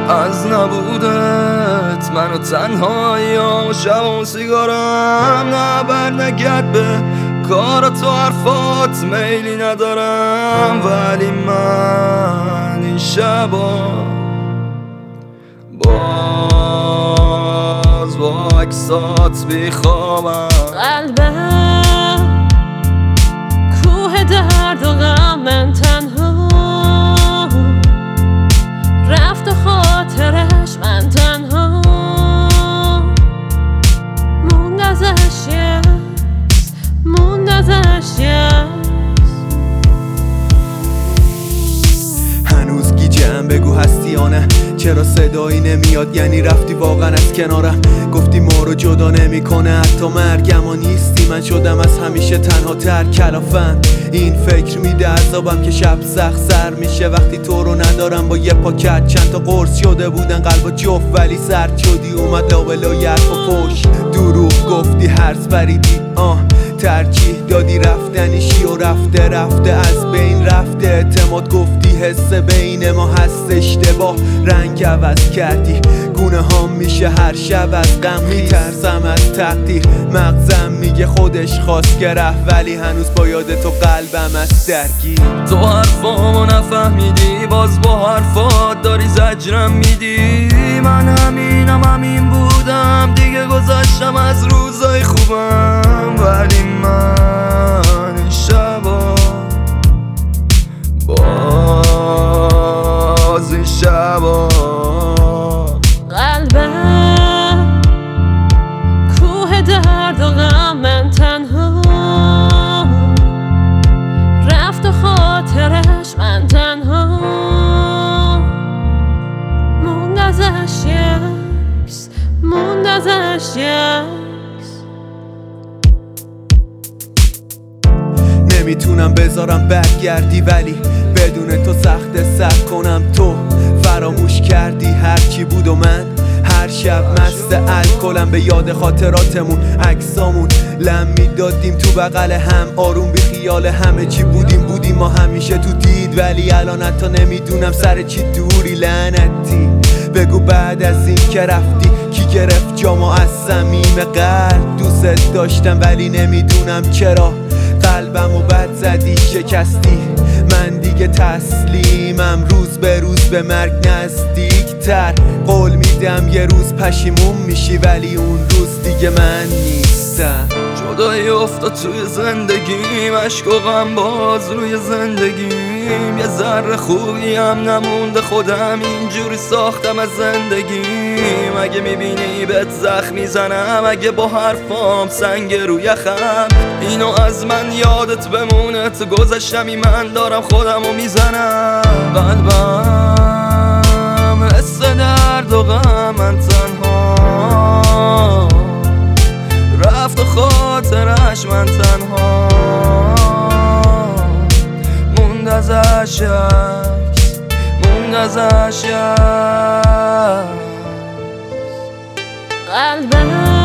از نبودت من و تنهایی و شب و سیگارم نه بر نگرد به کار تو حرفات میلی ندارم، ولی من این شبا باز با عکسات بیخوابم. قلبم کوه درد و غم، من تنها رفت و خاطرش من تنها موند ازش یکس، موند ازش یکس. هنوز گیجم بگو هستی یا نه، چرا صدایی نمیاد یعنی رفتی واقعا از کنارم. گفتی ما رو جدا نمیکنه حتی مرگم و نیستی، من شدم از همیشه تنها تر کلافم. این فکر میده عذابم که شب سخت سر میشه وقتی تو رو ندارم. با یه پاکت چند تا قرص شده بودن قلبا جفت ولی سرد شدی، اومد لابلای حرف و فوش. دروغ گفتی هرس بریدی ترجیح دادی رفتنیشی و رفته رفته از بین رفته. اعتماد گفتی حس بین ما هست اشتباه، رنگ عوض کردی گونه ها میشه هر شب از غم. میترسم از تقدیر، مغزم میگه خودش خواست که رفت ولی هنوز با یاد تو قلبم از درگیر. تو حرفامو نفهمیدی باز با حرفات داری زجرم میدی. من همین بودم دیگه، گذاشتم از روزای خوبم، ولی من این شبا باز این شبا قلبم کوه درد و غم، من تنها رفت و خاطرش من تنها موند ازش یکس، موند ازش یکس. نمیتونم بذارم برگردی ولی بدون تو سخت سر کنم. تو فراموش کردی هرچی بود و من هر شب مست الکلم به یاد خاطراتمون. عکسامون لم میدادیم تو بغل هم آروم بی خیال همه چی بودیم ما همیشه تو دید، ولی الان حتی نمیدونم سر چی دوری. لعنتی بگو بعد از این که رفتی کی گرفت جامو از صمیم قلب. دوست داشتم ولی نمیدونم چرا قلبم و بد زدی شکستی. من دیگه تسلیمم روز به روز به مرگ نزدیک تر. قول میدم یه روز پشیمون میشی ولی اون روز دیگه من نیستم. جدایی افتاد توی زندگیم، عشق و غم باز روی زندگیم. یه ذره خوبی هم نمونده، خودم اینجوری ساختم از زندگیم. اگه میبینی بهت زخم میزنم، اگه با حرفام سنگ روی یخم، اینو از من یادت بمونه. تو گذشتمی من دارم خودمو میزنم. قلبم حس درد و غم، من تنها رفت و خاطرش من تنها موند ازش یکس، موند ازش یکس. قلبم